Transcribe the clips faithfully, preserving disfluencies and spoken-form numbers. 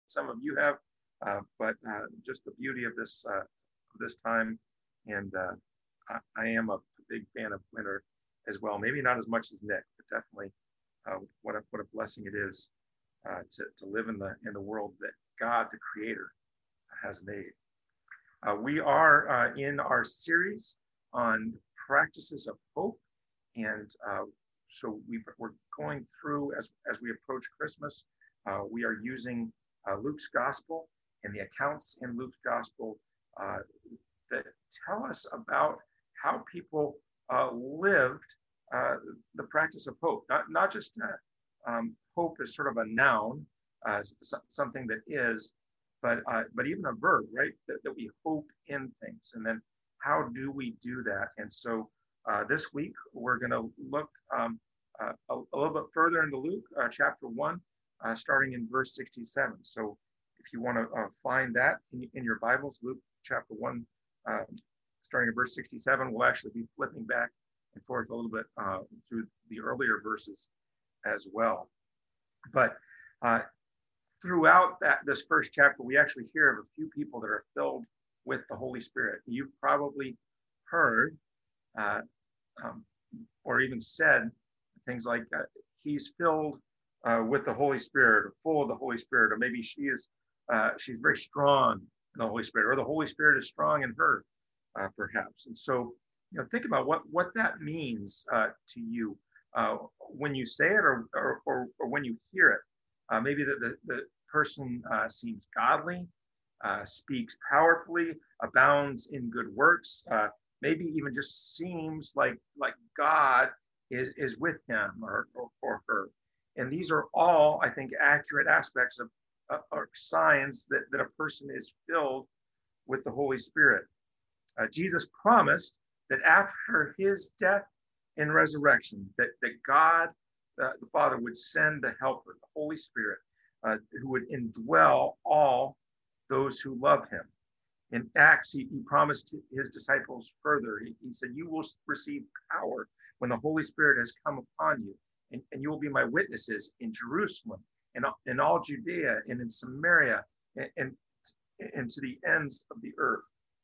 some of you have, uh, but uh, just the beauty of this uh, of this time. And uh, I, I am a big fan of winter as well. Maybe not as much as Nick, but definitely uh, what a what a blessing it is uh, to to live in the in the world that God, the Creator, has made. Uh, we are uh, in our series on practices of hope, and uh, so we we're going through as as we approach Christmas. Uh, we are using uh, Luke's Gospel and the accounts in Luke's Gospel uh, that tell us about how people uh, lived uh, the practice of hope. Not not just uh, um, hope is sort of a noun, uh, something that is, but uh, but even a verb, right? That, that we hope in things, and then how do we do that? And so uh, this week we're going to look um, uh, a, a little bit further into Luke uh, chapter one, uh, starting in verse sixty-seven. So if you want to uh, find that in, in your Bibles, Luke chapter one, uh, starting at verse sixty-seven, we'll actually be flipping back and forth a little bit uh, through the earlier verses as well. But uh, throughout that this first chapter, we actually hear of a few people that are filled with the Holy Spirit. You've probably heard uh, um, or even said things like uh, he's filled uh, with the Holy Spirit, or full of the Holy Spirit, or maybe she is uh, she's very strong in the Holy Spirit, or the Holy Spirit is strong in her, uh, perhaps. And so, you know, think about what what that means uh, to you uh, when you say it, or or, or, or when you hear it. Uh, maybe the, the, the person uh, seems godly, uh, speaks powerfully, abounds in good works, uh, maybe even just seems like, like God is, is with him or, or, or her. And these are all, I think, accurate aspects of uh, or signs that, that a person is filled with the Holy Spirit. Uh, Jesus promised that after his death and resurrection, that, that God Uh, the Father would send the Helper, the Holy Spirit, uh, who would indwell all those who love him. In Acts, he, he promised his disciples further. He, he said, you will receive power when the Holy Spirit has come upon you, and, and you will be my witnesses in Jerusalem, and in all Judea, and in Samaria, and, and, and to the ends of the earth.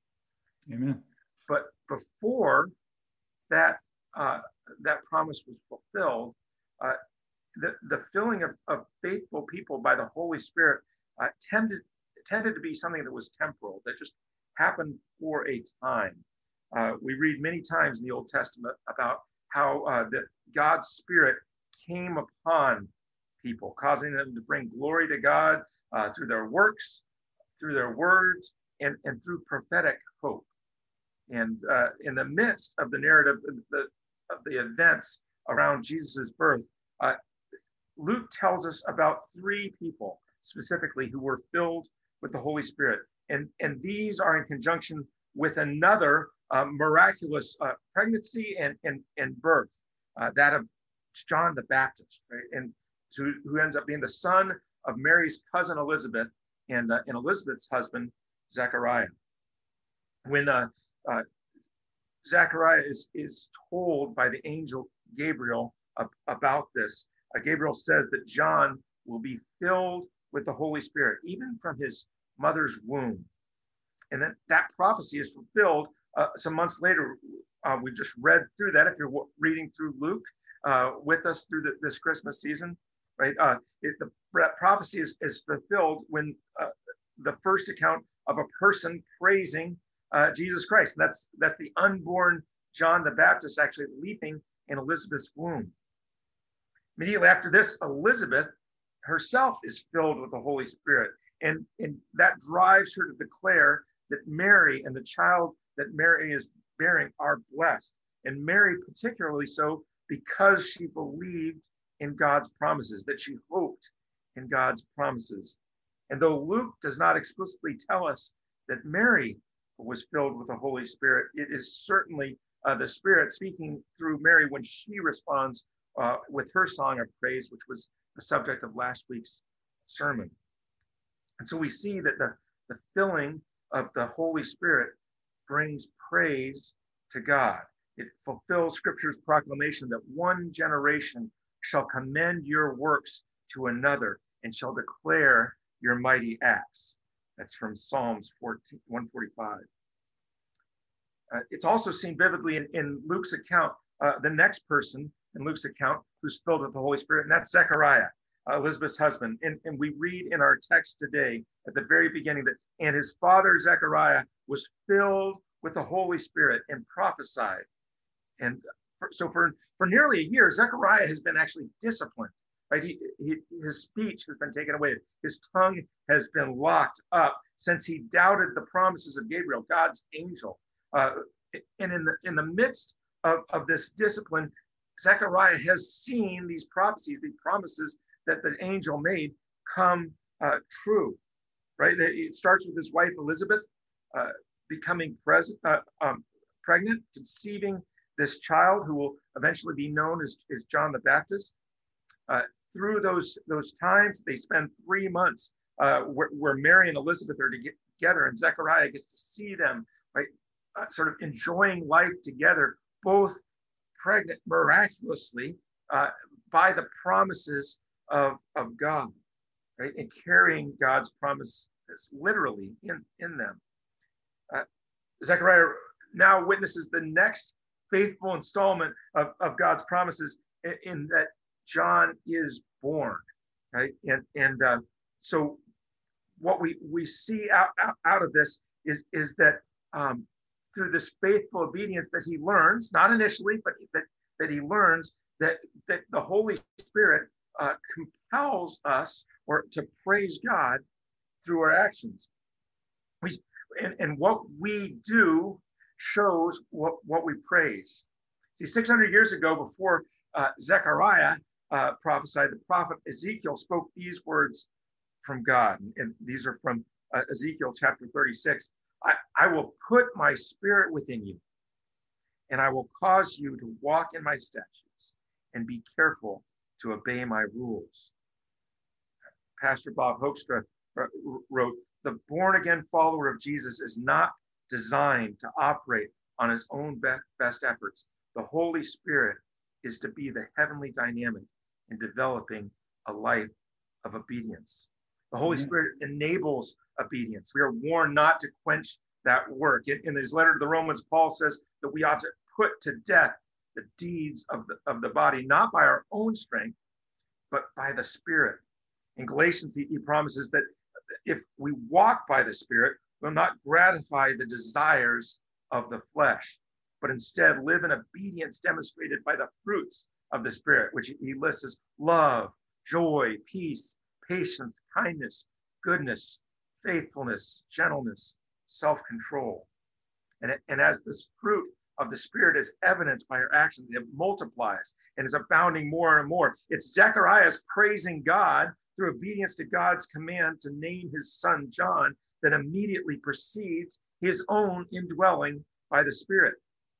Amen. But before that, uh, that promise was fulfilled, Uh, the, the filling of, of faithful people by the Holy Spirit uh, tended tended to be something that was temporal, that just happened for a time. Uh, we read many times in the Old Testament about how uh, that God's Spirit came upon people, causing them to bring glory to God uh, through their works, through their words, and, and through prophetic hope. And uh, in the midst of the narrative of the, of the events around Jesus's birth, uh, Luke tells us about three people specifically who were filled with the Holy Spirit. And, and these are in conjunction with another uh, miraculous uh, pregnancy and, and, and birth, uh, that of John the Baptist, right? And so, who ends up being the son of Mary's cousin Elizabeth and, uh, and Elizabeth's husband, Zechariah. When uh, uh, Zechariah is, is told by the angel Gabriel about this, uh, Gabriel says that John will be filled with the Holy Spirit, even from his mother's womb. And then that prophecy is fulfilled uh, some months later. Uh, we just read through that. If you're w- reading through Luke uh, with us through the, this Christmas season, right? Uh, it, the prophecy is, is fulfilled when uh, the first account of a person praising uh, Jesus Christ. And that's that's the unborn John the Baptist actually leaping in Elizabeth's womb. Immediately after this, Elizabeth herself is filled with the Holy Spirit, and, and that drives her to declare that Mary and the child that Mary is bearing are blessed, and Mary particularly so because she believed in God's promises, that she hoped in God's promises. And though Luke does not explicitly tell us that Mary was filled with the Holy Spirit, it is certainly Uh, the Spirit speaking through Mary when she responds uh, with her song of praise, which was the subject of last week's sermon. And so we see that the, the filling of the Holy Spirit brings praise to God. It fulfills Scripture's proclamation that one generation shall commend your works to another and shall declare your mighty acts. That's from Psalms fourteen, one forty-five. Uh, it's also seen vividly in, in Luke's account, uh, the next person in Luke's account who's filled with the Holy Spirit, and that's Zechariah, uh, Elizabeth's husband. And, and we read in our text today at the very beginning that, and his father Zechariah was filled with the Holy Spirit and prophesied. And for, so for, for nearly a year, Zechariah has been actually disciplined, right? He, he, his speech has been taken away. His tongue has been locked up since he doubted the promises of Gabriel, God's angel. Uh, and in the in the midst of, of this discipline, Zechariah has seen these prophecies, these promises that the angel made come uh, true, right? It starts with his wife Elizabeth uh, becoming pres- uh, um, pregnant, conceiving this child who will eventually be known as, as John the Baptist. Uh, through those those times, they spend three months uh, where, where Mary and Elizabeth are to get together, and Zechariah gets to see them, right? Uh, sort of enjoying life together, both pregnant miraculously uh, by the promises of, of God, right? And carrying God's promises literally in, in them. Uh, Zechariah now witnesses the next faithful installment of, of God's promises in, in that John is born, right? And, and uh, so what we, we see out, out, out of this is, is that um, through this faithful obedience that he learns, not initially, but that, that he learns that, that the Holy Spirit uh, compels us or to praise God through our actions. We, and, and what we do shows what, what we praise. See, six hundred years ago, before uh, Zechariah uh, prophesied, the prophet Ezekiel spoke these words from God. And these are from uh, Ezekiel chapter thirty-six. I, I will put my spirit within you, and I will cause you to walk in my statutes and be careful to obey my rules. Pastor Bob Hoekstra wrote, the born-again follower of Jesus is not designed to operate on his own best efforts. The Holy Spirit is to be the heavenly dynamic in developing a life of obedience. The Holy mm-hmm. Spirit enables obedience. We are warned not to quench that work. In, in his letter to the Romans, Paul says that we ought to put to death the deeds of the, of the body, not by our own strength, but by the Spirit. In Galatians, he, he promises that if we walk by the Spirit, we'll not gratify the desires of the flesh, but instead live in obedience demonstrated by the fruits of the Spirit, which he lists as love, joy, peace, patience, kindness, goodness, faithfulness, gentleness, self-control. And, and as this fruit of the Spirit is evidenced by our actions, it multiplies and is abounding more and more. It's Zechariah's praising God through obedience to God's command to name his son John that immediately precedes his own indwelling by the Spirit.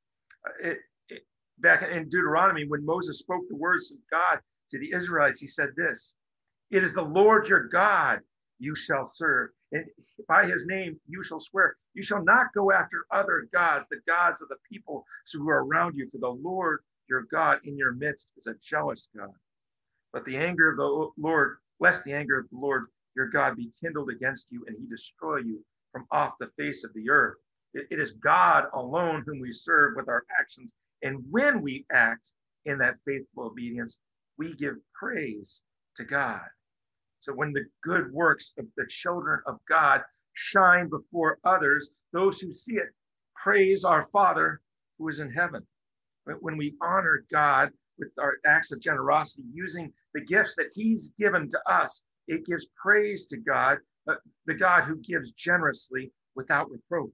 It, it, back in Deuteronomy, when Moses spoke the words of God to the Israelites, he said this, "It is the Lord your God you shall serve, and by his name you shall swear. You shall not go after other gods, the gods of the people who are around you, for the Lord your God in your midst is a jealous God. But the anger of the Lord, lest the anger of the Lord your God be kindled against you, and he destroy you from off the face of the earth." It, it is God alone whom we serve with our actions. And when we act in that faithful obedience, we give praise to God. So when the good works of the children of God shine before others, those who see it praise our Father who is in heaven. When we honor God with our acts of generosity, using the gifts that he's given to us, it gives praise to God, uh, the God who gives generously without reproach.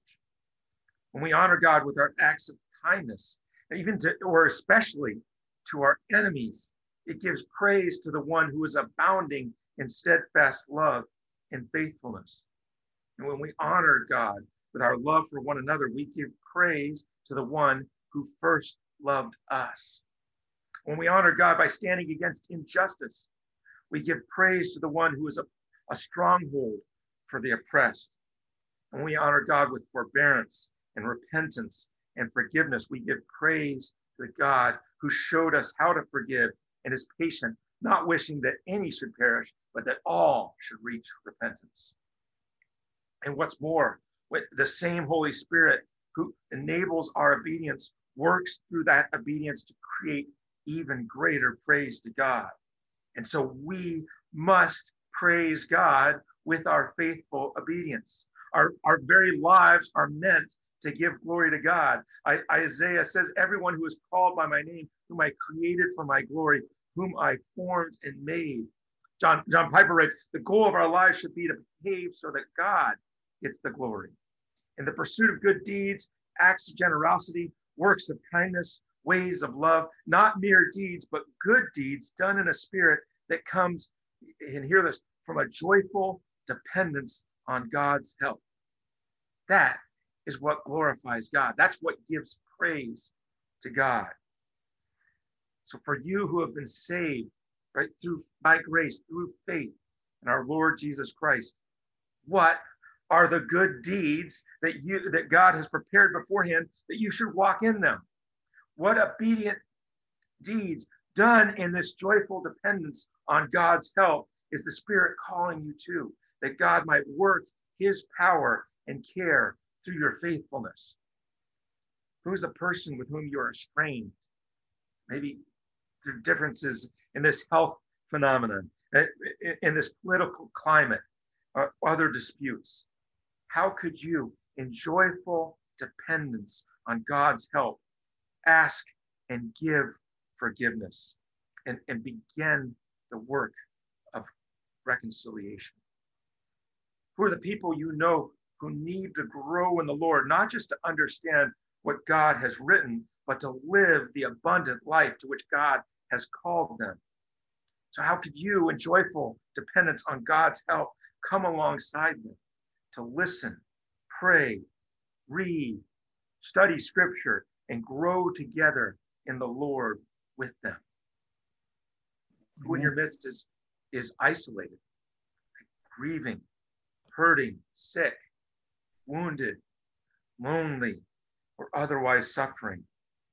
When we honor God with our acts of kindness, even to, or especially to our enemies, it gives praise to the one who is abounding in steadfast love and faithfulness. And when we honor God with our love for one another, we give praise to the one who first loved us. When we honor God by standing against injustice, we give praise to the one who is a, a stronghold for the oppressed. When we honor God with forbearance and repentance and forgiveness, we give praise to God who showed us how to forgive and is patient not wishing that any should perish, but that all should reach repentance. And what's more, the same Holy Spirit who enables our obedience works through that obedience to create even greater praise to God. And so we must praise God with our faithful obedience. Our, our very lives are meant to give glory to God. I, Isaiah says, everyone who is called by my name, whom I created for my glory, whom I formed and made. John, John Piper writes, the goal of our lives should be to behave so that God gets the glory. In the pursuit of good deeds, acts of generosity, works of kindness, ways of love, not mere deeds, but good deeds done in a spirit that comes, and hear this, from a joyful dependence on God's help. That is what glorifies God. That's what gives praise to God. So for you who have been saved, right, through by grace, through faith in our Lord Jesus Christ, what are the good deeds that you that God has prepared beforehand that you should walk in them? What obedient deeds done in this joyful dependence on God's help is the Spirit calling you to, that God might work his power and care through your faithfulness? Who's the person with whom you are estranged? Maybe through differences in this health phenomenon, in this political climate, or other disputes. How could you, in joyful dependence on God's help, ask and give forgiveness and, and begin the work of reconciliation? Who are the people you know who need to grow in the Lord, not just to understand what God has written, but to live the abundant life to which God has called them? So how could you, in joyful dependence on God's help, come alongside them to listen, pray, read, study scripture, and grow together in the Lord with them? Who in your midst is, is isolated, grieving, hurting, sick, wounded, lonely, or otherwise suffering?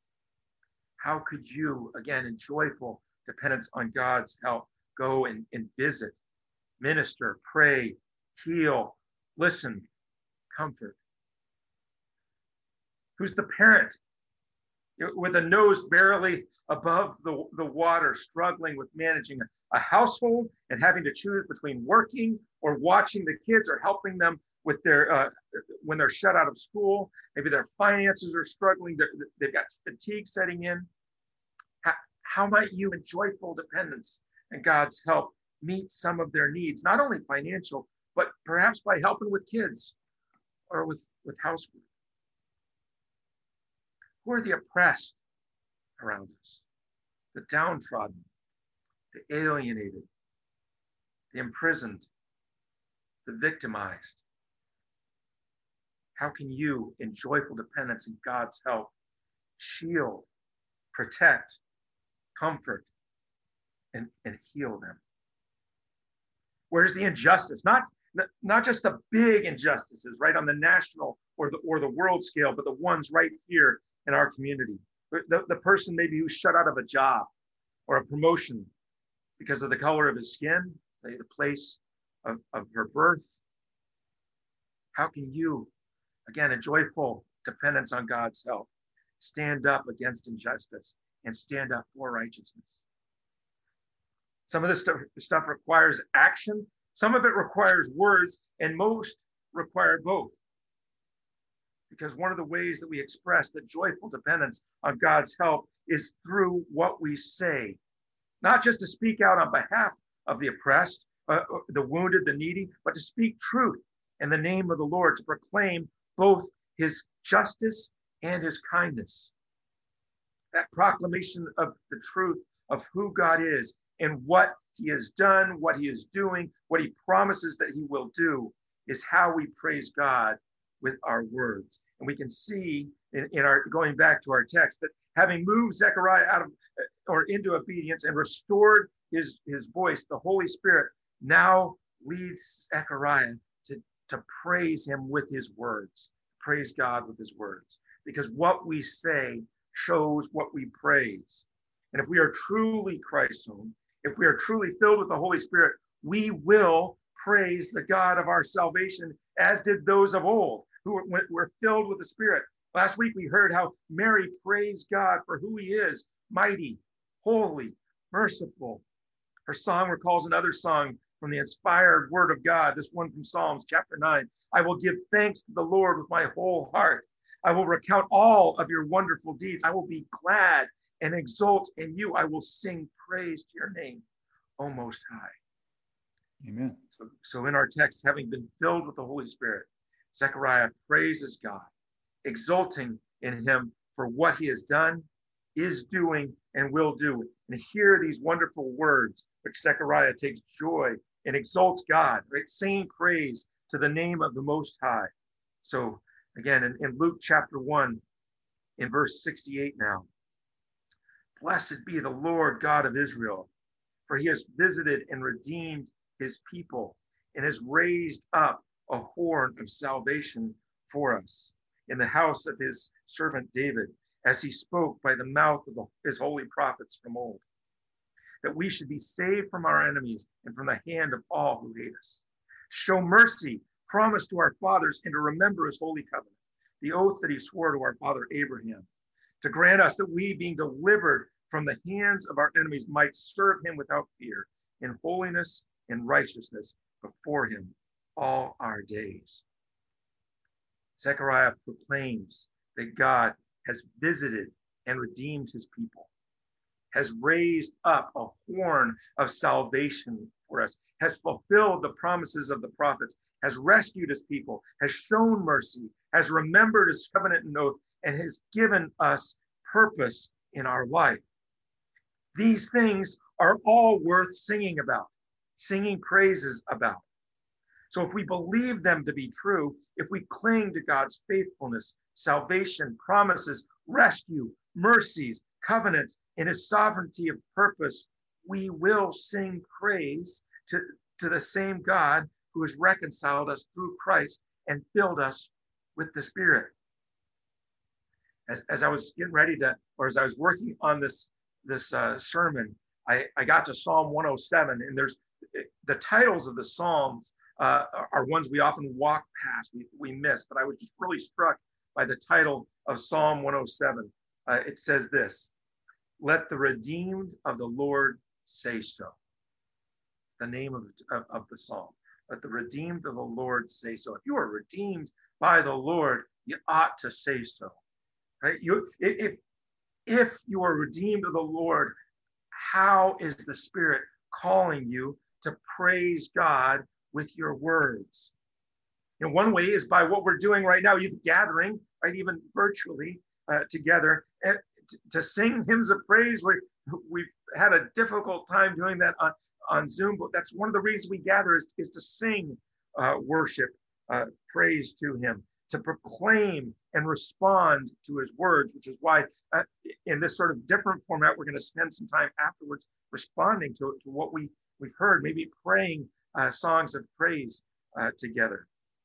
How could you, again, in joyful dependence on God's help, go and, and visit, minister, pray, heal, listen, comfort? Who's the parent with a nose barely above the, the water, struggling with managing a, a household and having to choose between working or watching the kids or helping them with their, uh, when they're shut out of school? Maybe their finances are struggling, they've got fatigue setting in. How, how might you, in joyful dependence and God's help, meet some of their needs, not only financial, but perhaps by helping with kids or with, with housework? Who are the oppressed around us? The downtrodden, the alienated, the imprisoned, the victimized. How can you, in joyful dependence and God's help, shield, protect, comfort, and, and heal them? Where's the injustice? Not, not just the big injustices, right, on the national or the, or the world scale, but the ones right here in our community. The, the person maybe who's shut out of a job or a promotion because of the color of his skin, the place of, of her birth. How can you, again, in joyful dependence on God's help, stand up against injustice and stand up for righteousness? Some of this stuff, stuff requires action. Some of it requires words, and most require both. Because one of the ways that we express the joyful dependence on God's help is through what we say. Not just to speak out on behalf of the oppressed, uh, the wounded, the needy, but to speak truth in the name of the Lord, to proclaim both his justice and his kindness. That proclamation of the truth of who God is and what he has done, what he is doing, what he promises that he will do, is how we praise God with our words. And we can see in, in our, going back to our text, that having moved Zechariah out of or into obedience and restored his, his voice, the Holy Spirit now leads Zechariah to, to praise him with his words, praise God with his words. Because what we say shows what we praise. And if we are truly Christ's own, If we are truly filled with the Holy Spirit, we will praise the God of our salvation, as did those of old who were, were filled with the Spirit. Last week, we heard how Mary praised God for who he is, mighty, holy, merciful. Her song recalls another song from the inspired word of God, this one from Psalms chapter nine. I will give thanks to the Lord with my whole heart. I will recount all of your wonderful deeds. I will be glad and exult in you. I will sing praise to your name, O Most High. Amen. So, so in our text, having been filled with the Holy Spirit, Zechariah praises God, exulting in him for what he has done, is doing, and will do. And hear these wonderful words, which Zechariah takes joy and exalts God, right? Singing praise to the name of the Most High. So again, in, in Luke chapter one, in verse sixty-eight now, blessed be the Lord God of Israel, for he has visited and redeemed his people and has raised up a horn of salvation for us in the house of his servant David, as he spoke by the mouth of the, his holy prophets from old, that we should be saved from our enemies and from the hand of all who hate us. Show mercy, promise to our fathers, and to remember his holy covenant, the oath that he swore to our father Abraham, to grant us that we, being delivered from the hands of our enemies, might serve him without fear, in holiness and righteousness before him all our days. Zechariah proclaims that God has visited and redeemed his people, has raised up a horn of salvation for us, has fulfilled the promises of the prophets, has rescued his people, has shown mercy, has remembered his covenant and oath, and has given us purpose in our life. These things are all worth singing about, singing praises about. So if we believe them to be true, if we cling to God's faithfulness, salvation, promises, rescue, mercies, covenants, and his sovereignty of purpose, we will sing praise to, to the same God who has reconciled us through Christ and filled us with the Spirit. As, as I was getting ready to, or as I was working on this, this uh, sermon, I, I got to Psalm one oh seven, and there's the titles of the Psalms uh, are ones we often walk past, we, we miss, but I was just really struck by the title of Psalm one oh seven. Uh, it says this: let the redeemed of the Lord say so. The name of, of, of the psalm. Let the redeemed of the Lord say so. If you are redeemed by the Lord, you ought to say so. Right? You, if, if you are redeemed of the Lord, how is the Spirit calling you to praise God with your words? You know, one way is by what we're doing right now, youth gathering, right, even virtually uh, together, and t- to sing hymns of praise. We, we've had a difficult time doing that on, on Zoom, but that's one of the reasons we gather is, is to sing uh, worship, uh, praise to him, to proclaim and respond to his words, which is why uh, in this sort of different format, we're going to spend some time afterwards responding to, to what we, we've heard, maybe praying uh, songs of praise uh, together.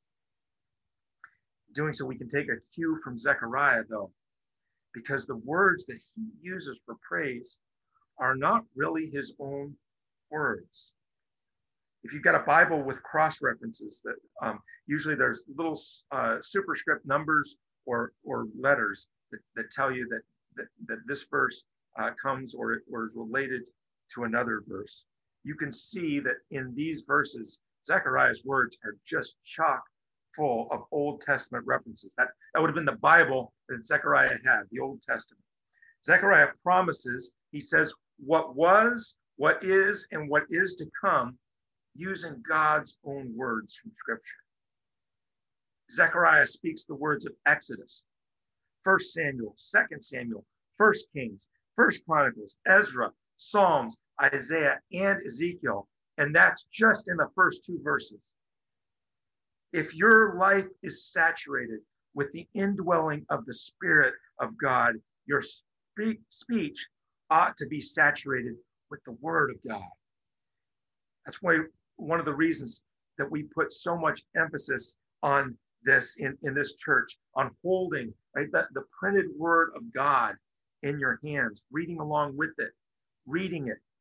Doing so, we can take a cue from Zechariah, though, because the words that he uses for praise are not really his own words. If you've got a Bible with cross references, that um, usually there's little uh, superscript numbers or or letters that, that tell you that that, that this verse uh, comes or, or is related to another verse. You can see that in these verses, Zechariah's words are just chock full of Old Testament references. That, that would have been the Bible that Zechariah had, the Old Testament. Zechariah promises, he says, what was, what is, and what is to come, using God's own words from Scripture. Zechariah speaks the words of Exodus, First Samuel, Second Samuel, First Kings, First Chronicles, Ezra, Psalms, Isaiah, and Ezekiel. And that's just in the first two verses. If your life is saturated with the indwelling of the Spirit of God, your speak, speech ought to be saturated with the Word of God. That's why one of the reasons that we put so much emphasis on this in, in this church, on holding right, the, the printed Word of God in your hands, reading along with it, reading it,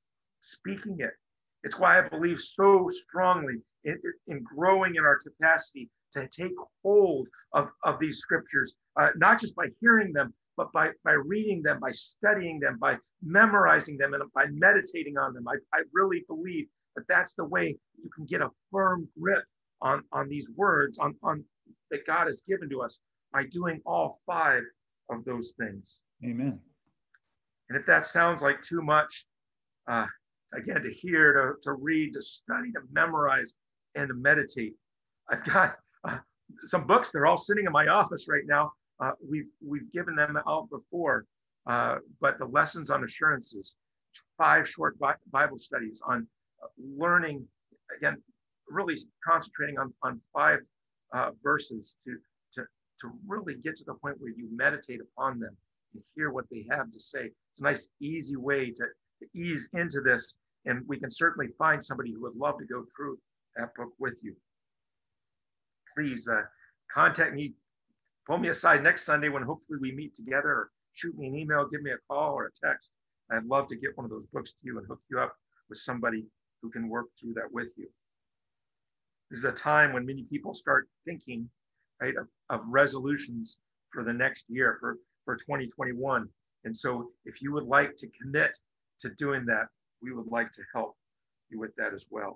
speaking it. It's why I believe so strongly in, in growing in our capacity to take hold of, of these scriptures, uh, not just by hearing them, but by, by reading them, by studying them, by memorizing them, and by meditating on them. I, I really believe that that's the way you can get a firm grip on, on these words on, on that God has given to us, by doing all five of those things. Amen. And if that sounds like too much, uh, again, to hear, to, to read, to study, to memorize, and to meditate, I've got uh, some books. They're all sitting in my office right now. Uh, we've we've given them out before, uh, but the Lessons on Assurances, five short Bible studies on learning, again, really concentrating on, on five uh, verses to, to, to really get to the point where you meditate upon them and hear what they have to say. It's a nice, easy way to, to ease into this, and we can certainly find somebody who would love to go through that book with you. Please uh, contact me, pull me aside next Sunday when hopefully we meet together, or shoot me an email, give me a call or a text. I'd love to get one of those books to you and hook you up with somebody who can work through that with you. This is a time when many people start thinking, right, of, of resolutions for the next year, for, for twenty twenty-one. And so if you would like to commit to doing that, we would like to help you with that as well.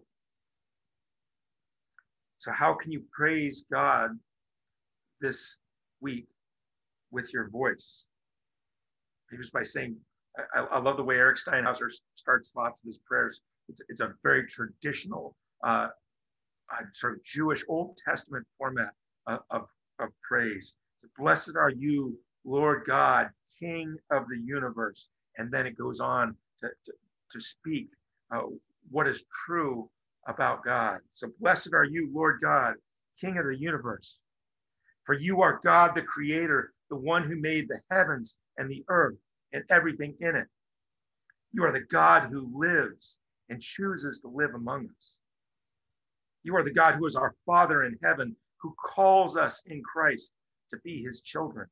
So how can you praise God this week with your voice? He was by saying, I, I love the way Eric Steinhauser starts lots of his prayers. It's, it's a very traditional, uh, uh, sort of Jewish Old Testament format of, of, of praise. So, blessed are you, Lord God, King of the universe. And then it goes on to, to, to speak uh, what is true about God. So blessed are you, Lord God, King of the universe. For you are God, the creator, the one who made the heavens and the earth and everything in it. You are the God who lives and chooses to live among us. You are the God who is our Father in heaven, who calls us in Christ to be his children.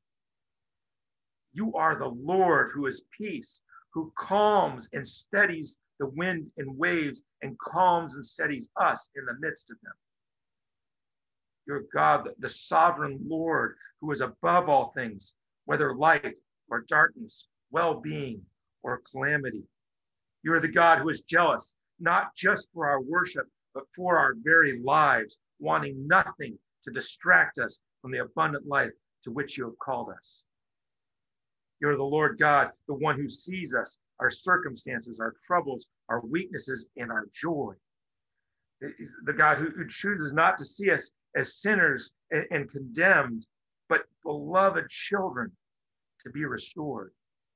You are the Lord who is peace, who calms and steadies the wind and waves and calms and steadies us in the midst of them. You're God, the sovereign Lord, who is above all things, whether light or darkness, well-being or calamity. You are the God who is jealous, not just for our worship, but for our very lives, wanting nothing to distract us from the abundant life to which you have called us. You're the Lord God, the one who sees us, our circumstances, our troubles, our weaknesses, and our joy. He's the God who, who chooses not to see us as sinners and, and condemned, but beloved children to be restored.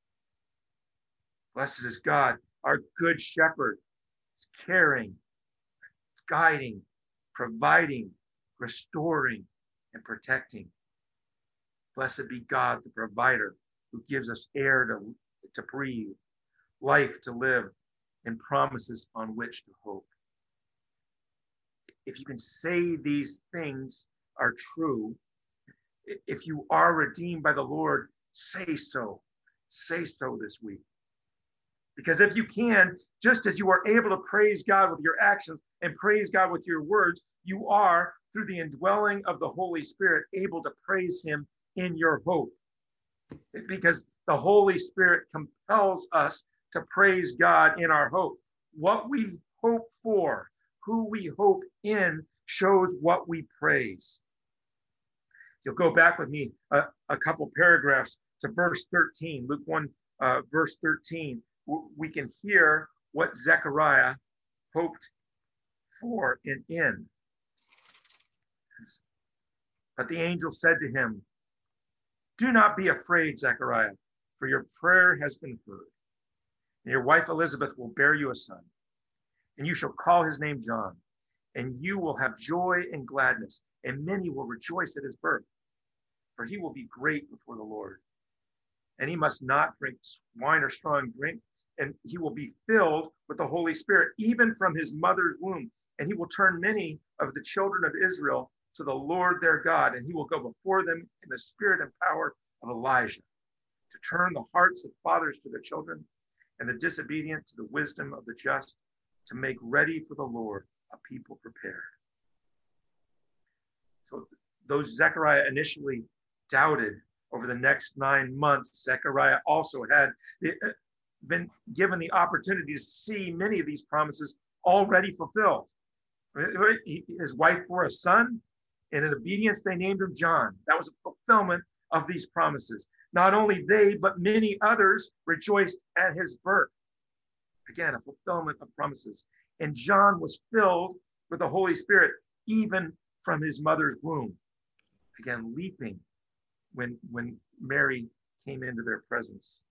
Blessed is God, our good shepherd, caring, guiding, providing, restoring, and protecting. Blessed be God, the provider, who gives us air to, to breathe, life to live, and promises on which to hope. If you can say these things are true, if you are redeemed by the Lord, say so. Say so this week. Because if you can, just as you are able to praise God with your actions and praise God with your words, you are, through the indwelling of the Holy Spirit, able to praise him in your hope. Because the Holy Spirit compels us to praise God in our hope. What we hope for, who we hope in, shows what we praise. You'll go back with me a, a couple paragraphs to verse thirteen, Luke one, uh, verse thirteen. We can hear what Zechariah hoped for and in. But the angel said to him, "Do not be afraid, Zechariah, for your prayer has been heard. And your wife Elizabeth will bear you a son, and you shall call his name John. And you will have joy and gladness, and many will rejoice at his birth, for he will be great before the Lord. And he must not drink wine or strong drink, and he will be filled with the Holy Spirit, even from his mother's womb. And he will turn many of the children of Israel to the Lord their God, and he will go before them in the spirit and power of Elijah, to turn the hearts of fathers to their children, and the disobedient to the wisdom of the just, to make ready for the Lord a people prepared. So those Zechariah initially doubted, over the next nine months, Zechariah also had been given the opportunity to see many of these promises already fulfilled. His wife bore a son, and in obedience they named him John. That was a fulfillment of these promises. Not only they, but many others rejoiced at his birth. Again, a fulfillment of promises. And John was filled with the Holy Spirit even from his mother's womb. Again, leaping when, when Mary came into their presence.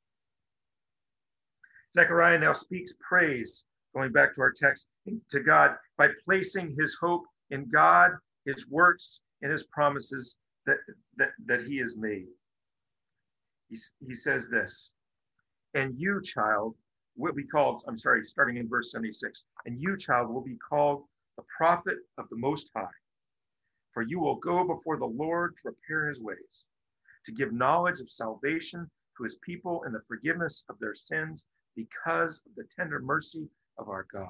Zechariah now speaks praise, going back to our text, to God by placing his hope in God, his works, and his promises that, that, that he has made. He, he says this, and you, child, will be called, I'm sorry, starting in verse seventy-six, and you, child, will be called the prophet of the Most High, for you will go before the Lord to prepare his ways, to give knowledge of salvation to his people and the forgiveness of their sins because of the tender mercy of our God.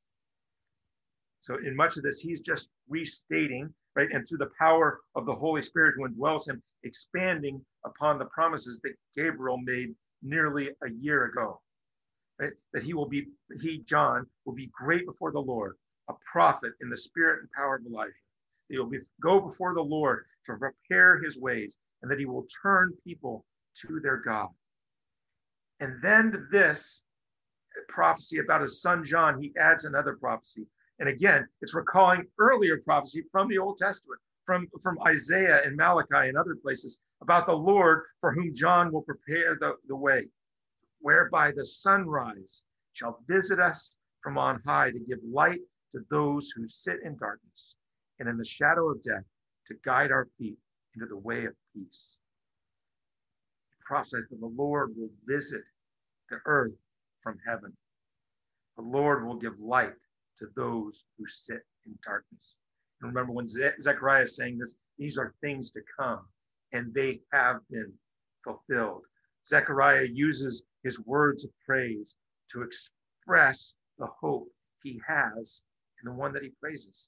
So in much of this, he's just restating, right? And through the power of the Holy Spirit who indwells him, expanding upon the promises that Gabriel made nearly a year ago, right? That he will be, he, John, will be great before the Lord, a prophet in the spirit and power of Elijah. He will be, go before the Lord to prepare his ways, and that he will turn people to their God. And then to this prophecy about his son John, he adds another prophecy. And again, it's recalling earlier prophecy from the Old Testament, from, from Isaiah and Malachi and other places, about the Lord for whom John will prepare the, the way, whereby the sunrise shall visit us from on high to give light to those who sit in darkness and in the shadow of death, to guide our feet into the way of peace. He prophesies that the Lord will visit the earth from heaven. The Lord will give light to those who sit in darkness. And remember, when Ze- Zechariah is saying this, these are things to come, and they have been fulfilled. Zechariah uses his words of praise to express the hope he has in the one that he praises.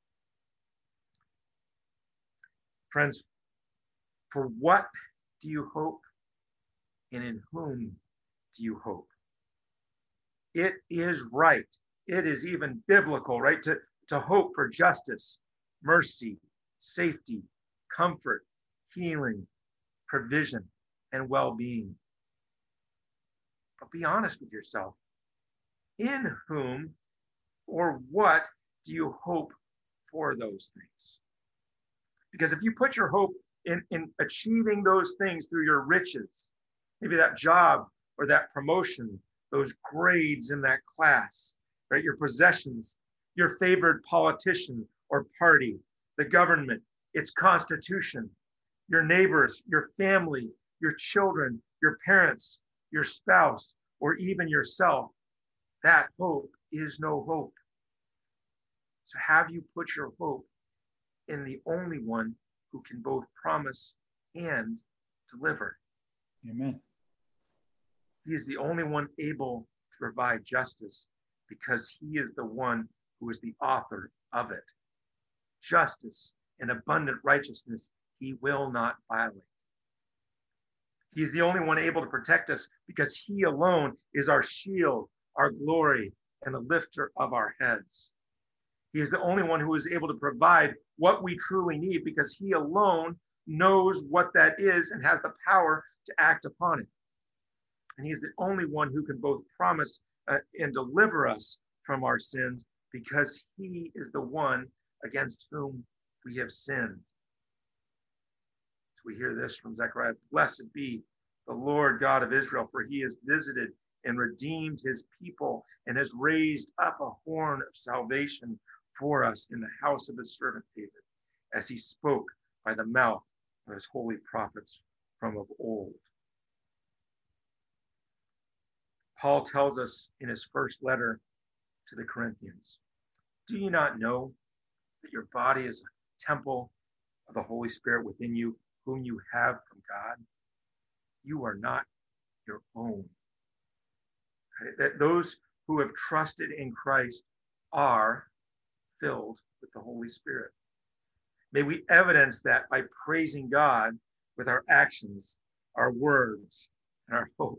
Friends, for what do you hope, and in whom do you hope? It is right. It is even biblical, right? To, to hope for justice, mercy, safety, comfort, healing, provision, and well-being. But be honest with yourself. In whom or what do you hope for those things? Because if you put your hope in, in achieving those things through your riches, maybe that job or that promotion, those grades in that class, right? Your possessions, your favored politician or party, the government, its constitution, your neighbors, your family, your children, your parents, your spouse, or even yourself, that hope is no hope. So have you put your hope in the only one who can both promise and deliver? Amen. He is the only one able to provide justice, because he is the one who is the author of it. Justice and abundant righteousness he will not violate. He is the only one able to protect us, because he alone is our shield, our glory, and the lifter of our heads. He is the only one who is able to provide what we truly need, because he alone knows what that is and has the power to act upon it. And he is the only one who can both promise uh, and deliver us from our sins, because he is the one against whom we have sinned. So we hear this from Zechariah: blessed be the Lord God of Israel, for he has visited and redeemed his people and has raised up a horn of salvation for us in the house of his servant David, as he spoke by the mouth of his holy prophets from of old. Paul tells us in his first letter to the Corinthians, do you not know that your body is a temple of the Holy Spirit within you, whom you have from God? You are not your own. Right? That those who have trusted in Christ are filled with the Holy Spirit. May we evidence that by praising God with our actions, our words, and our hope.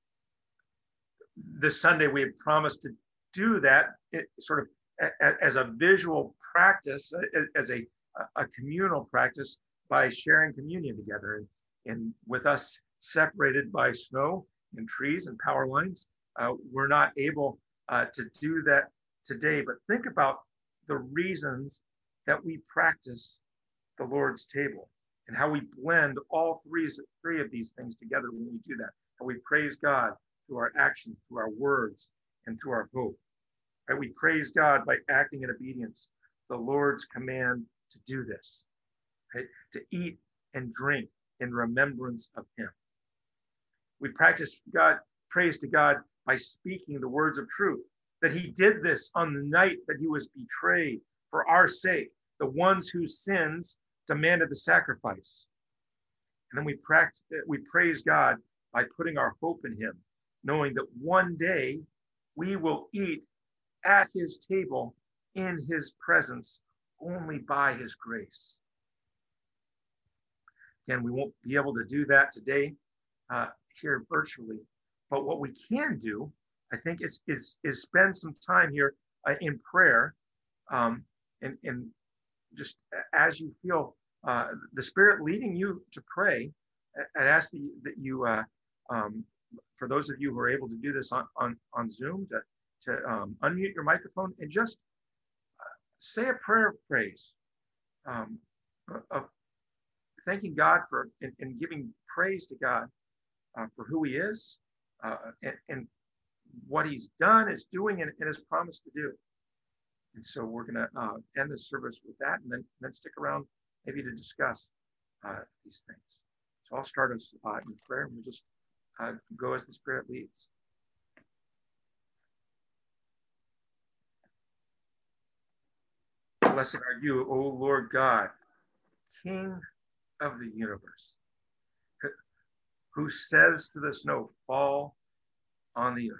This Sunday, we have promised to do that it, sort of a, a, as a visual practice, a, as a, a communal practice by sharing communion together. And, and with us separated by snow and trees and power lines, uh, we're not able uh, to do that today. But think about the reasons that we practice the Lord's table and how we blend all three, three of these things together when we do that. How we praise God through our actions, through our words, and through our hope. Right? We praise God by acting in obedience to the Lord's command to do this, right? To eat and drink in remembrance of him. We practice God, praise to God by speaking the words of truth, that he did this on the night that he was betrayed for our sake, the ones whose sins demanded the sacrifice. And then we practice, we praise God by putting our hope in him, knowing that one day we will eat at his table in his presence only by his grace. Again, we won't be able to do that today uh, here virtually, but what we can do, I think, is is, is spend some time here uh, in prayer, um, and, and just as you feel uh, the Spirit leading you to pray, I'd ask that you, that you uh, um, for those of you who are able to do this on, on, on Zoom, to, to um, unmute your microphone and just uh, say a prayer of praise, um, of thanking God for and, and giving praise to God uh, for who he is uh, and, and what he's done, is doing, and, and has promised to do. And so we're going to uh, end the service with that, and then, and then stick around maybe to discuss uh, these things. So I'll start us uh, in prayer, and we'll just uh, go as the Spirit leads. Blessed are you, O Lord God, King of the universe, who says to the snow, fall on the earth.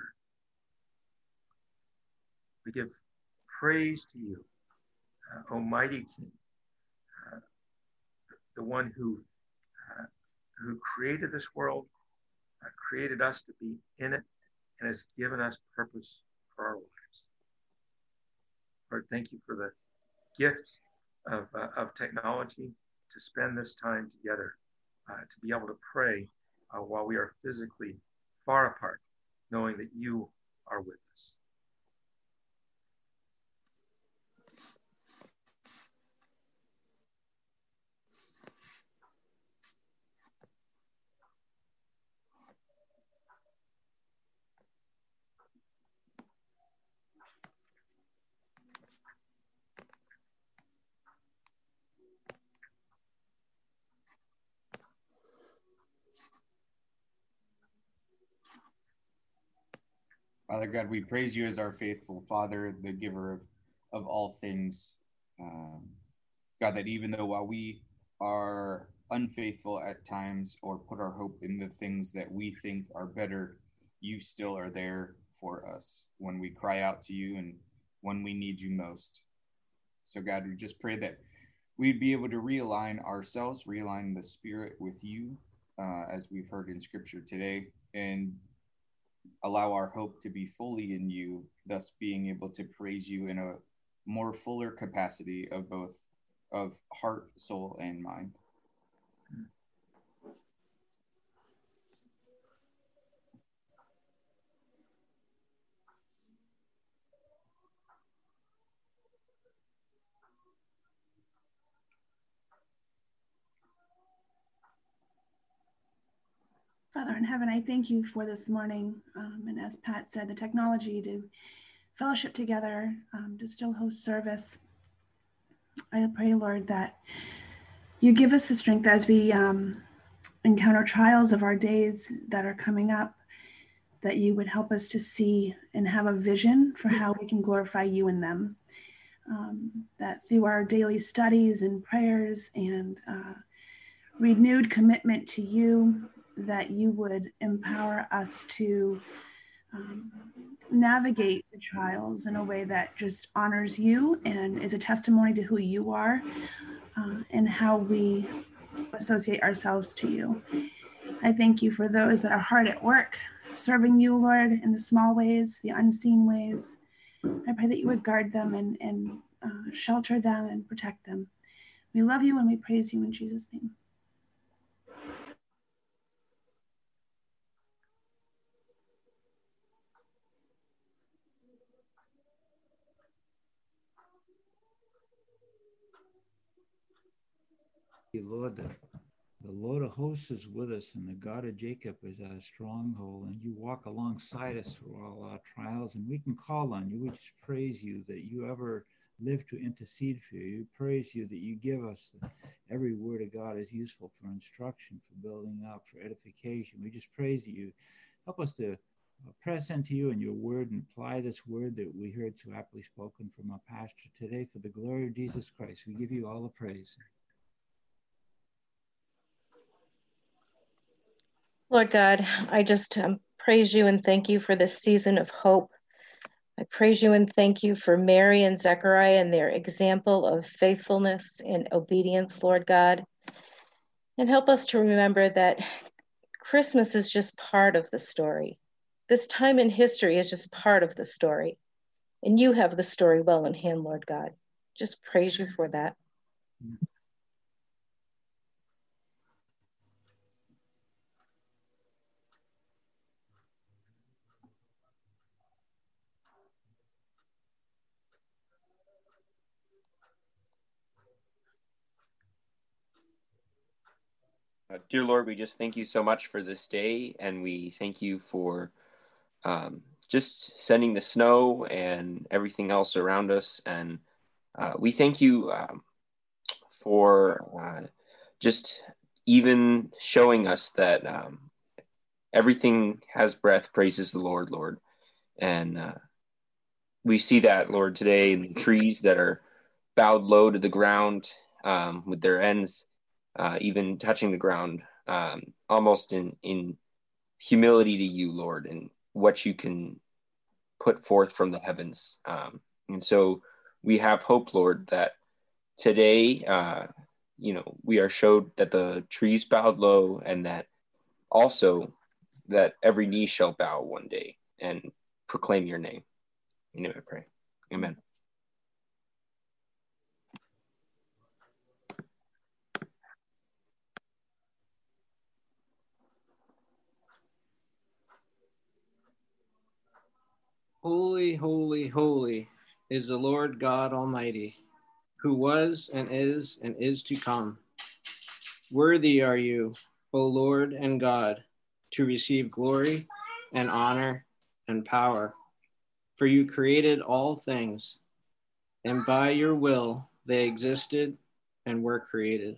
We give praise to you, uh, Almighty King, uh, the one who uh, who created this world, uh, created us to be in it, and has given us purpose for our lives. Lord, thank you for the gift of, uh, of technology to spend this time together, uh, to be able to pray uh, while we are physically far apart, knowing that you are with us. Father God, we praise you as our faithful Father, the giver of, of all things. Um, God, that even though while we are unfaithful at times or put our hope in the things that we think are better, you still are there for us when we cry out to you and when we need you most. So God, we just pray that we'd be able to realign ourselves, realign the Spirit with you, uh, as we've heard in Scripture today, and allow our hope to be fully in you, thus being able to praise you in a more fuller capacity of both of heart, soul, and mind. Father in heaven, I thank you for this morning. Um, and as Pat said, the technology to fellowship together, um, to still host service. I pray, Lord, that you give us the strength as we um, encounter trials of our days that are coming up, that you would help us to see and have a vision for how we can glorify you in them. Um, that through our daily studies and prayers and uh, renewed commitment to you, that you would empower us to um, navigate the trials in a way that just honors you and is a testimony to who you are uh, and how we associate ourselves to you. I thank you for those that are hard at work, serving you, Lord, in the small ways, the unseen ways. I pray that you would guard them and, and uh, shelter them and protect them. We love you and we praise you in Jesus' name. Lord, the, the Lord of hosts is with us, and the God of Jacob is our stronghold, and you walk alongside us through all our trials, and we can call on you. We just praise you that you ever live to intercede for you. We praise you that you give us the, every word of God is useful for instruction, for building up, for edification. We just praise that you help us to press into you and your word and apply this word that we heard so aptly spoken from our pastor today for the glory of Jesus Christ. We give you all the praise. Lord God, I just um, praise you and thank you for this season of hope. I praise you and thank you for Mary and Zechariah and their example of faithfulness and obedience, Lord God. And help us to remember that Christmas is just part of the story. This time in history is just part of the story. And you have the story well in hand, Lord God. Just praise you for that. Uh, dear Lord, we just thank you so much for this day, and we thank you for um, just sending the snow and everything else around us. And uh, we thank you um, for uh, just even showing us that um, everything has breath, praises the Lord, Lord. And uh, we see that, Lord, today in the trees that are bowed low to the ground um, with their ends uh, even touching the ground, um, almost in, in humility to you, Lord, and what you can put forth from the heavens. Um, and so we have hope, Lord, that today, uh, you know, we are showed that the trees bowed low, and that also that every knee shall bow one day and proclaim your name. In your name I pray. Amen. Holy, holy, holy is the Lord God Almighty, who was and is and is to come. Worthy are you, O Lord and God, to receive glory and honor and power. For you created all things, and by your will they existed and were created.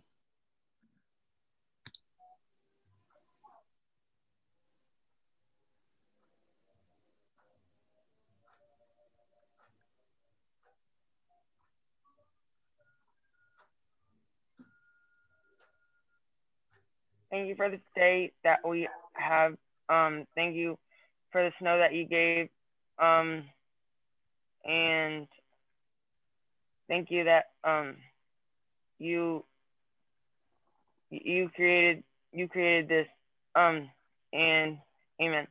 Thank you for this day that we have. Um, thank you for the snow that you gave. Um, and thank you that um, you you created you created this. Um, and amen.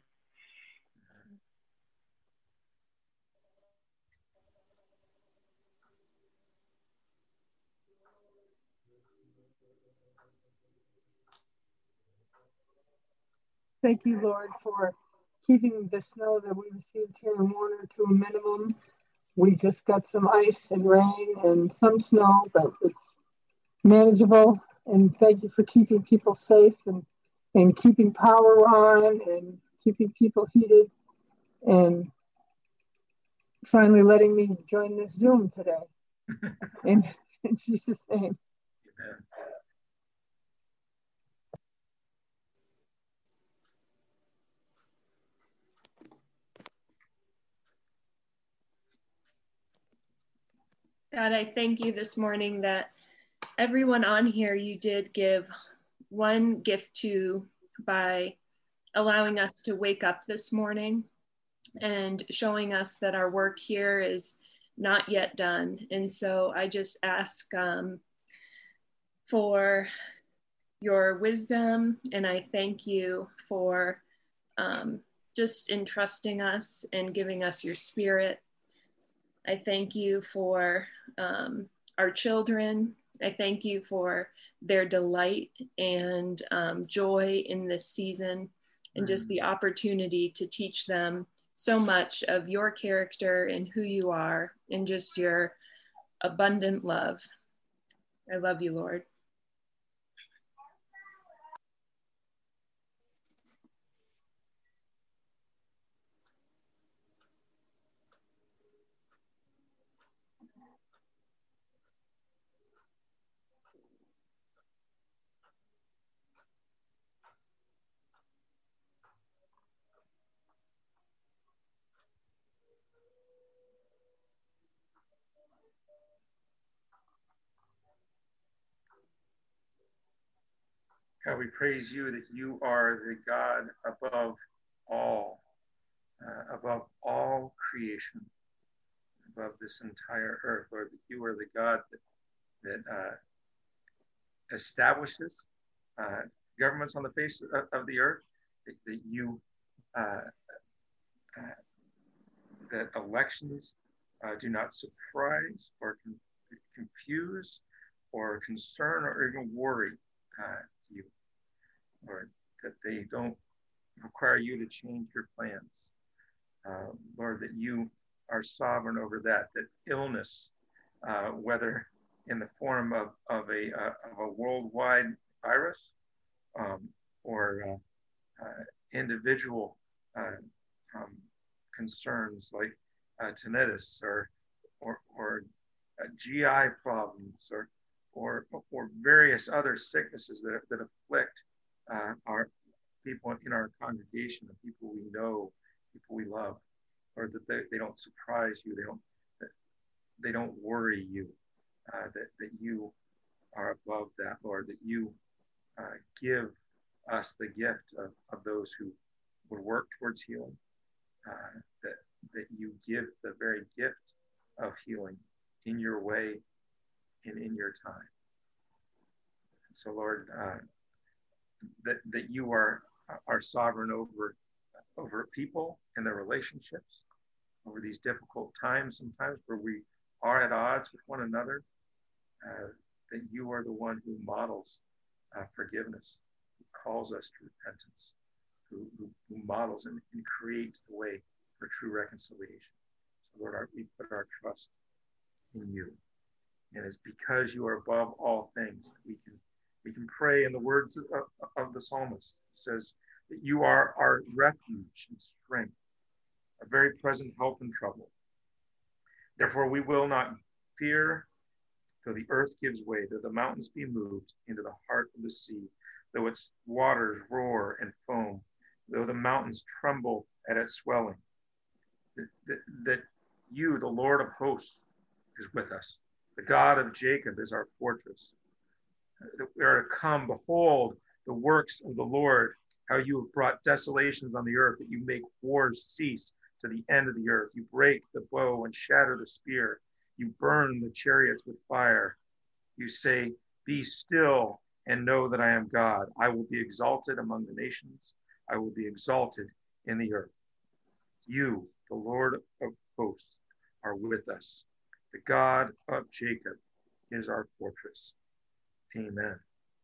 Thank you, Lord, for keeping the snow that we received here in Warner to a minimum. We just got some ice and rain and some snow, but it's manageable. And thank you for keeping people safe and, and keeping power on and keeping people heated and finally letting me join this Zoom today. in, in Jesus' name. Amen. God, I thank you this morning that everyone on here, you did give one gift to by allowing us to wake up this morning. and showing us that our work here is not yet done. And so I just ask um, for your wisdom, and I thank you for um, just entrusting us and giving us your spirit. I thank you for um, our children. I thank you for their delight and um, joy in this season, and just the opportunity to teach them so much of your character and who you are, and just your abundant love. I love you, Lord. God, we praise you that you are the God above all, uh, above all creation, above this entire earth, Lord, that you are the God that, that uh, establishes uh, governments on the face of, of the earth, that, that you, uh, uh, that elections uh, do not surprise or con- confuse or concern or even worry uh, you, Lord, that they don't require you to change your plans. Uh, Lord, that you are sovereign over that, that illness, uh, whether in the form of, of, a, uh, of a worldwide virus um, or uh, uh, individual uh, um, concerns like uh, tinnitus or, or, or uh, G I problems or, or, or various other sicknesses that, that afflict uh, our people in our congregation, the people we know, people we love, or that they, they don't surprise you, they don't they don't worry you, uh, that, that you are above that, Lord, that you uh, give us the gift of, of those who would work towards healing, uh, that, that you give the very gift of healing in your way and in your time. And so, Lord, uh, that, that you are, are sovereign over, over people and their relationships, over these difficult times sometimes where we are at odds with one another, uh, that you are the one who models uh, forgiveness, who calls us to repentance, who, who, who models and, and creates the way for true reconciliation. So Lord, our, we put our trust in you. And it's because you are above all things that we can we can pray in the words of, of the psalmist. He says that you are our refuge and strength, a very present help in trouble. Therefore, we will not fear, though the earth gives way, though the mountains be moved into the heart of the sea, though its waters roar and foam, though the mountains tremble at its swelling. That, that, that you, the Lord of hosts, is with us. The God of Jacob is our fortress. That we are to come, behold the works of the Lord, how you have brought desolations on the earth, that you make wars cease to the end of the earth. You break the bow and shatter the spear. You burn the chariots with fire. You say, be still and know that I am God. I will be exalted among the nations. I will be exalted in the earth. You, the Lord of hosts, are with us. The God of Jacob is our fortress. Amen.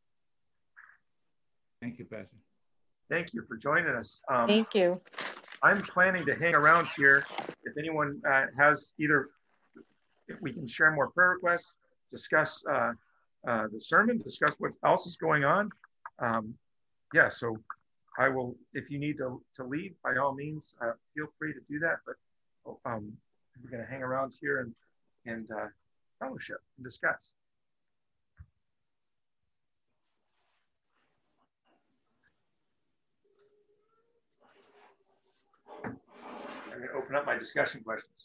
Thank you, Pastor. Thank you for joining us. Um, Thank you. I'm planning to hang around here. If anyone uh, has either, if we can share more prayer requests, discuss uh, uh, the sermon, discuss what else is going on. Um, yeah, so I will, if you need to, to leave, by all means, uh, feel free to do that. But um, we're going to hang around here and, and uh, fellowship and discuss. I'm going to open up my discussion questions.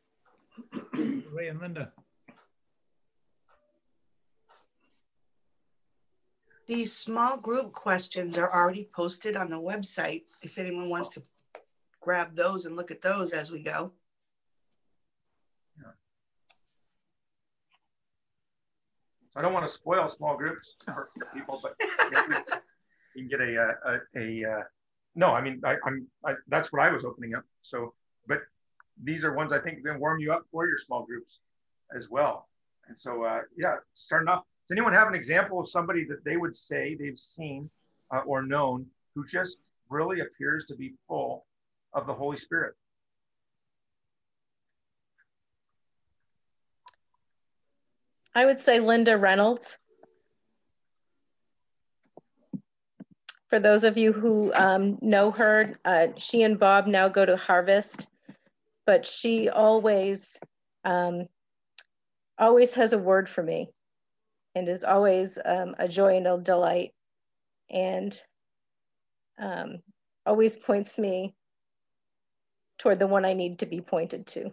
Ray and Linda. These small group questions are already posted on the website if anyone wants to grab those and look at those as we go. Yeah. So I don't want to spoil small groups for people, but you can get a, a, a, a no, I mean, I, I'm, I, that's what I was opening up. So, but these are ones I think can warm you up for your small groups as well. And so, uh, yeah, starting off, does anyone have an example of somebody that they would say they've seen uh, or known who just really appears to be full of the Holy Spirit? I would say Linda Reynolds. For those of you who um, know her, uh, she and Bob now go to Harvest, but she always, um, always has a word for me and is always um, a joy and a delight, and um, always points me toward the one I need to be pointed to.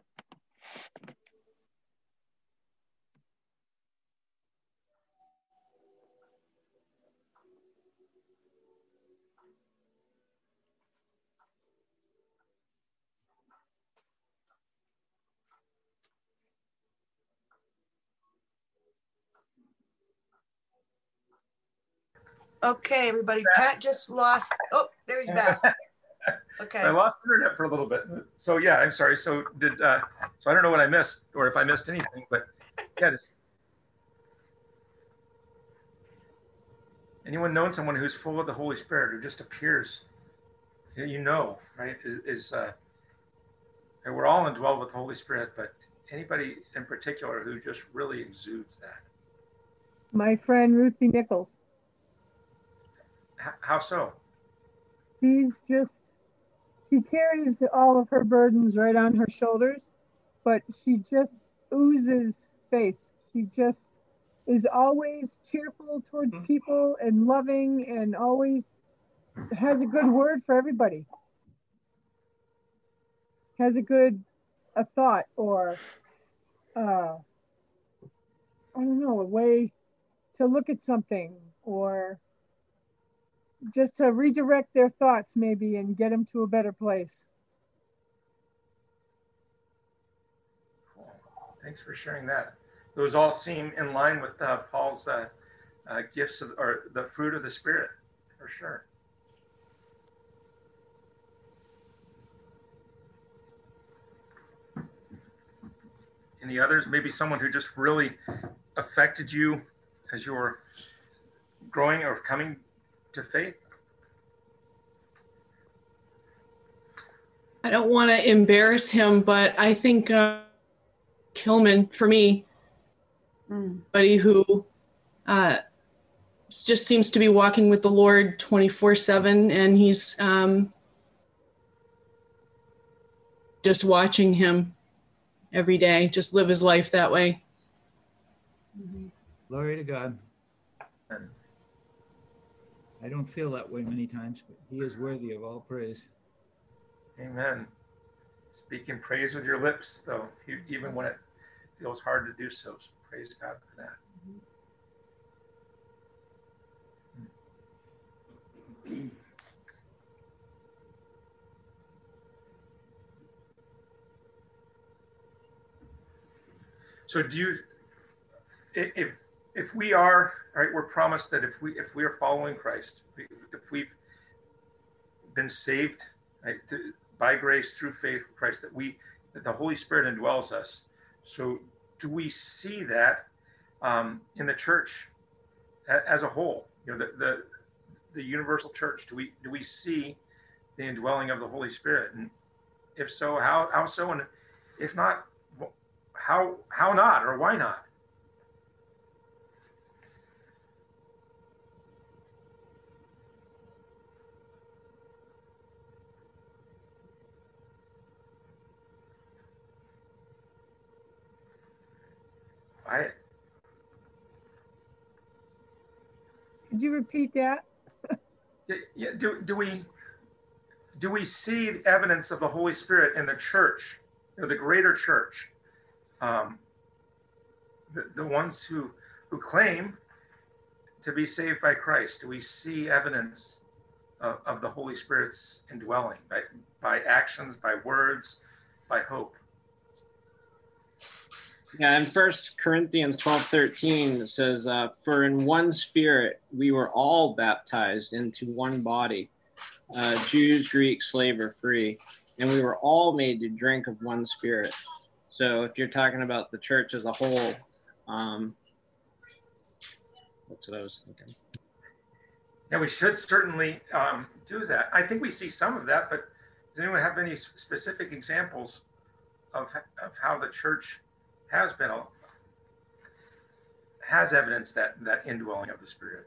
Okay, everybody. Pat just lost. Oh, there he's back. Okay. I lost internet for a little bit. So yeah, I'm sorry. So did uh, so I don't know what I missed or if I missed anything, but yeah. Just, anyone known someone who's full of the Holy Spirit who just appears, you know, right? Is, is uh, and we're all indwelled with the Holy Spirit, but anybody in particular who just really exudes that? My friend Ruthie Nichols. H- how so? She's just, she carries all of her burdens right on her shoulders, but she just oozes faith. She just is always cheerful towards people and loving and always has a good word for everybody. Has a good, a thought or, uh, I don't know, a way to look at something or just to redirect their thoughts maybe and get them to a better place. Cool. Thanks for sharing that. Those all seem in line with uh, Paul's uh, uh, gifts of, or the fruit of the Spirit, for sure. Any others? Maybe someone who just really affected you as you were growing or coming to faith? I don't want to embarrass him, but I think uh, Kilman, for me, mm. somebody who uh, just seems to be walking with the Lord twenty-four seven, and he's um, just watching him every day, just live his life that way. Mm-hmm. Glory to God. I don't feel that way many times, but he is worthy of all praise. Amen. Speaking praise with your lips, though, even when it feels hard to do so. So praise God for that. Mm-hmm. So do you, if if we are, right, we're promised that if we if we are following Christ, if we've been saved, right, to, by grace through faith in Christ, that we that the Holy Spirit indwells us. So do we see that um, in the church as a whole? You know, the, the the universal church. Do we do we see the indwelling of the Holy Spirit? And if so, how how so? And if not, how how not, or why not? I, Could you repeat that? Yeah, do, do we do we see the evidence of the Holy Spirit in the church, you know, the greater church, um, the, the ones who who claim to be saved by Christ? Do we see evidence of, of the Holy Spirit's indwelling by, by actions, by words, by hope? Yeah, in First Corinthians twelve thirteen, it says, uh, for in one spirit we were all baptized into one body, uh, Jews, Greeks, slave, or free, and we were all made to drink of one spirit. So if you're talking about the church as a whole, um, that's what I was thinking. Yeah, we should certainly um, do that. I think we see some of that, but does anyone have any specific examples of, of how the church has been, a, has evidence that, that indwelling of the Spirit?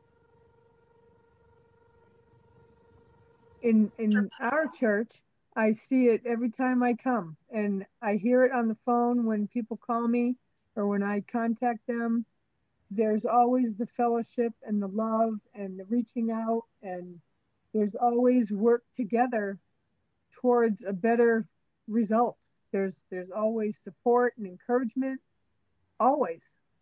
In, in our church, I see it every time I come, and I hear it on the phone when people call me or when I contact them. There's always the fellowship and the love and the reaching out, and there's always work together towards a better result. There's there's always support and encouragement, always.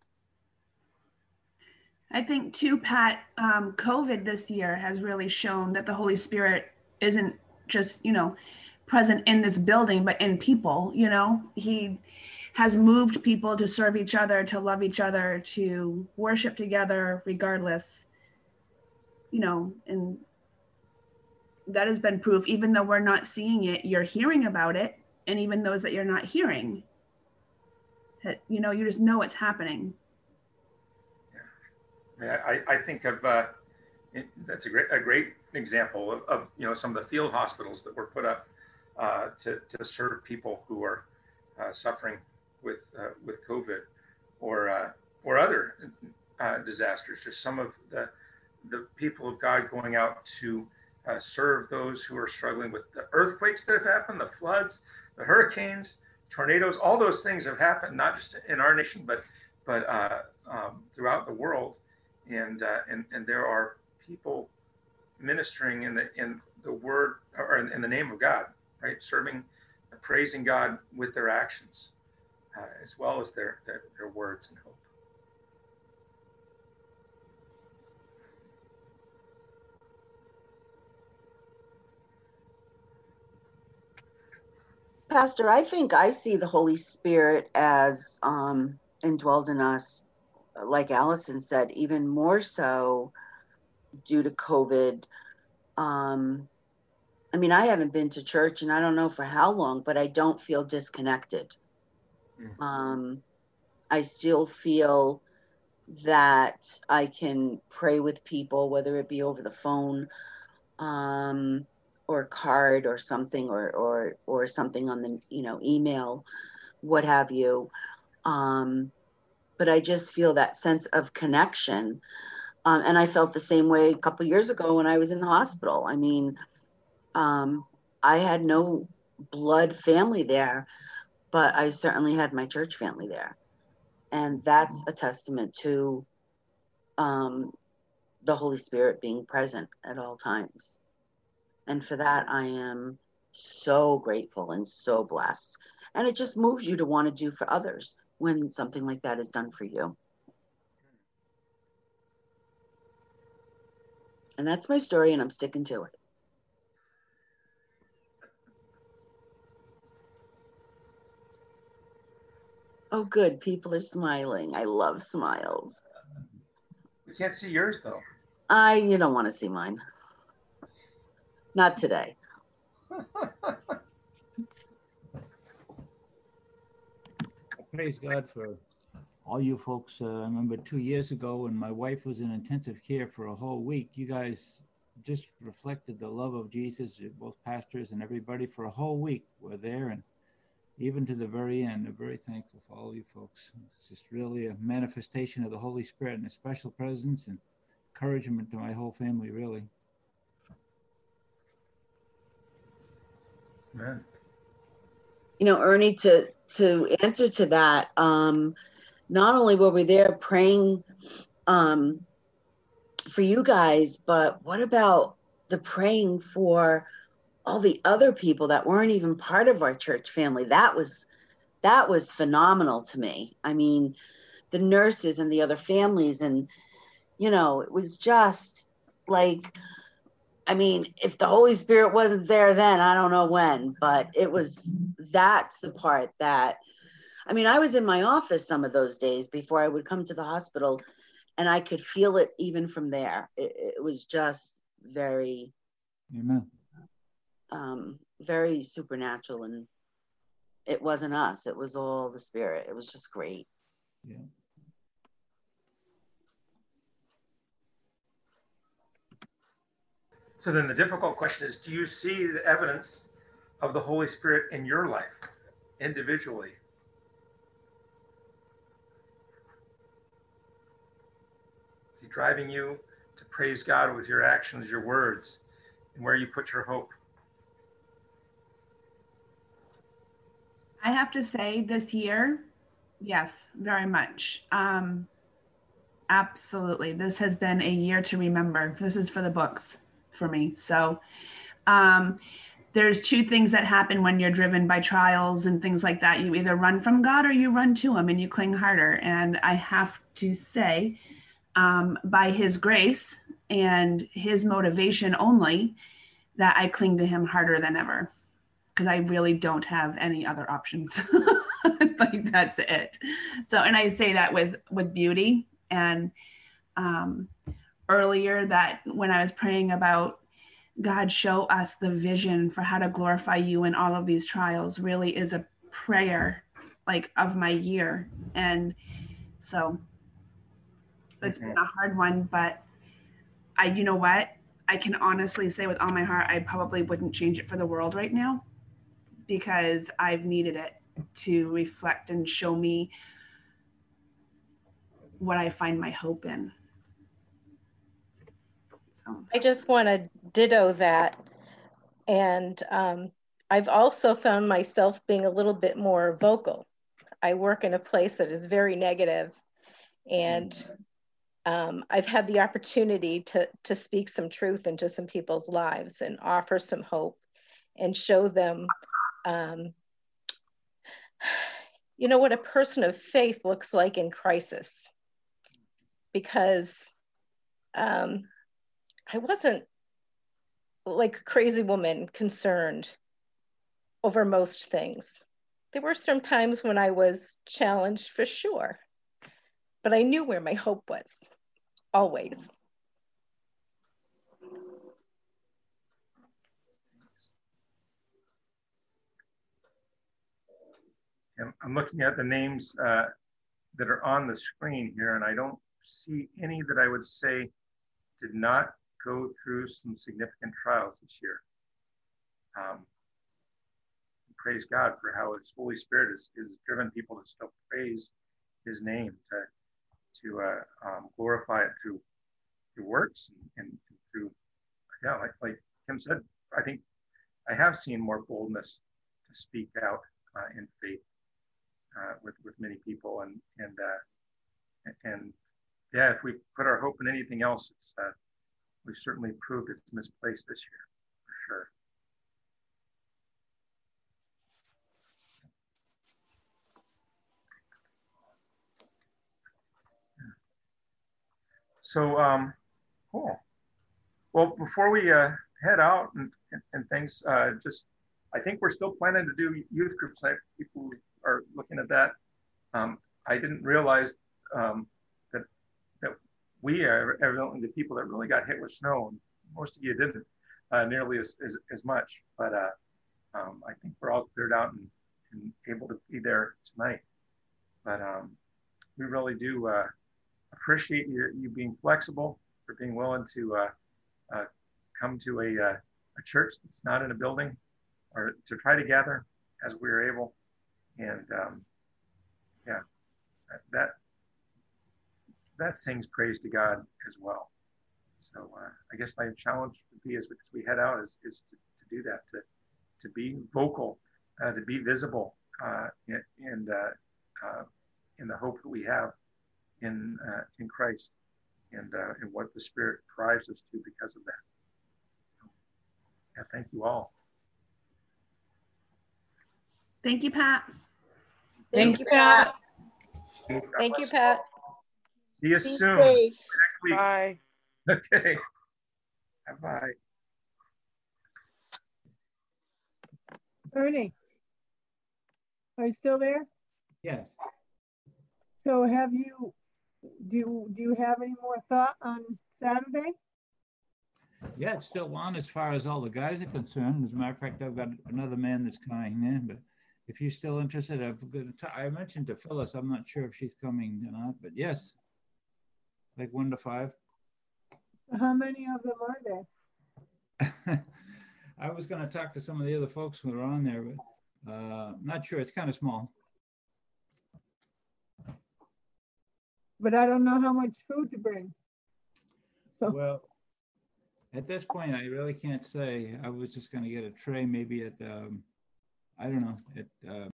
I think too, Pat, um, COVID this year has really shown that the Holy Spirit isn't just, you know, present in this building, but in people. You know, he has moved people to serve each other, to love each other, to worship together regardless, you know, and that has been proof. Even though we're not seeing it, you're hearing about it. And even those that you're not hearing, you know, you just know it's happening. Yeah. I, I think of, uh, that's a great, a great example of, of, you know, some of the field hospitals that were put up uh, to, to serve people who are uh, suffering with uh, with COVID or uh, or other uh, disasters. Just some of the the people of God going out to uh, serve those who are struggling with the earthquakes that have happened, the floods, the hurricanes, tornadoes. All those things have happened, not just in our nation, but but uh, um, throughout the world. And uh, and and there are people ministering in the in the word or in, in the name of God, right? Serving, praising God with their actions. Uh, as well as their, their their words and hope. Pastor, I think I see the Holy Spirit as um, indwelled in us, like Allison said, even more so due to COVID. Um, I mean, I haven't been to church and I don't know for how long, but I don't feel disconnected. Um, I still feel that I can pray with people, whether it be over the phone um, or card or something, or, or, or something on the, you know, email, what have you. Um, but I just feel that sense of connection. Um, and I felt the same way a couple years ago when I was in the hospital. I mean, um, I had no blood family there, but I certainly had my church family there. And that's a testament to um, the Holy Spirit being present at all times. And for that, I am so grateful and so blessed. And it just moves you to want to do for others when something like that is done for you. And that's my story, and I'm sticking to it. Oh, good. People are smiling. I love smiles. We can't see yours, though. I, you don't want to see mine. Not today. Praise God for all you folks. Uh, I remember two years ago when my wife was in intensive care for a whole week, you guys just reflected the love of Jesus, both pastors and everybody, for a whole week. We're there, and even to the very end, I'm very thankful for all you folks. It's just really a manifestation of the Holy Spirit and a special presence and encouragement to my whole family, really. Amen. You know, Ernie, to to answer to that, um, not only were we there praying um, for you guys, but what about the praying for all the other people that weren't even part of our church family? That was that was phenomenal to me. I mean, the nurses and the other families, and You know, it was just like, I mean, if the Holy Spirit wasn't there then, I don't know when, but it was, that's the part that, I mean, I was in my office some of those days before I would come to the hospital, and I could feel it even from there. It, it was just very, Amen. um, very supernatural, and it wasn't us. It was all the Spirit. It was just great. Yeah. So then the difficult question is, do you see the evidence of the Holy Spirit in your life individually? Is he driving you to praise God with your actions, your words, and where you put your hope? I have to say this year, yes, very much. Um, absolutely. This has been a year to remember. This is for the books for me. So um, there's two things that happen when you're driven by trials and things like that. You either run from God or you run to him and you cling harder. And I have to say, um, by his grace and his motivation only, that I cling to him harder than ever, because I really don't have any other options. Like, that's it. So, and I say that with, with beauty. And um, earlier, that when I was praying about God, show us the vision for how to glorify you in all of these trials, really is a prayer like of my year. And so it's been a hard one, but I, you know what? I can honestly say with all my heart, I probably wouldn't change it for the world right now, because I've needed it to reflect and show me what I find my hope in. So I just want to ditto that. And um, I've also found myself being a little bit more vocal. I work in a place that is very negative, and um, I've had the opportunity to, to speak some truth into some people's lives and offer some hope and show them, um, you know, what a person of faith looks like in crisis. Because um, I wasn't like a crazy woman concerned over most things. There were some times when I was challenged for sure, but I knew where my hope was, always. I'm looking at the names uh, that are on the screen here, and I don't see any that I would say did not go through some significant trials this year. Um, praise God for how his Holy Spirit has, has driven people to still praise his name, to to uh, um, glorify it through through works and, and through, yeah, like, like Kim said, I think I have seen more boldness to speak out uh, in faith uh, with with many people, and and uh, and yeah, if we put our hope in anything else, it's uh, we've certainly proved it's misplaced this year, for sure. So, um, cool. Well, before we uh, head out and, and, and things, uh, just, I think we're still planning to do youth groups. I, people are looking at that. Um, I didn't realize um, that that we are evidently the people that really got hit with snow. And most of you didn't uh, nearly as, as, as much, but uh, um, I think we're all cleared out and, and able to be there tonight. But um, we really do uh, appreciate your, you being flexible, for being willing to uh, uh, come to a, uh, a church that's not in a building, or to try to gather as we are able. And um, yeah, that that sings praise to God as well. So uh, I guess my challenge would be as we, as we head out is, is to, to do that, to to be vocal, uh, to be visible, uh, and, and uh, uh, in the hope that we have in uh, in Christ, and uh, and what the Spirit drives us to because of that. So, yeah, thank you all. Thank you, Pat. Thank you, Pat. Thank you, Pat. See you Be soon. safe. week. Bye. Okay. Bye. Ernie, are you still there? Yes. So have you, do you, do you have any more thought on Saturday? Yeah, it's still on as far as all the guys are concerned. As a matter of fact, I've got another man that's coming in, but if you're still interested, I've been t- I mentioned to Phyllis, I'm not sure if she's coming or not, but yes, like one to five. How many of them are there? I was going to talk to some of the other folks who are on there, but uh, not sure. It's kind of small. But I don't know how much food to bring. So well, at this point, I really can't say. I was just going to get a tray, maybe at um, I don't know at. Uh,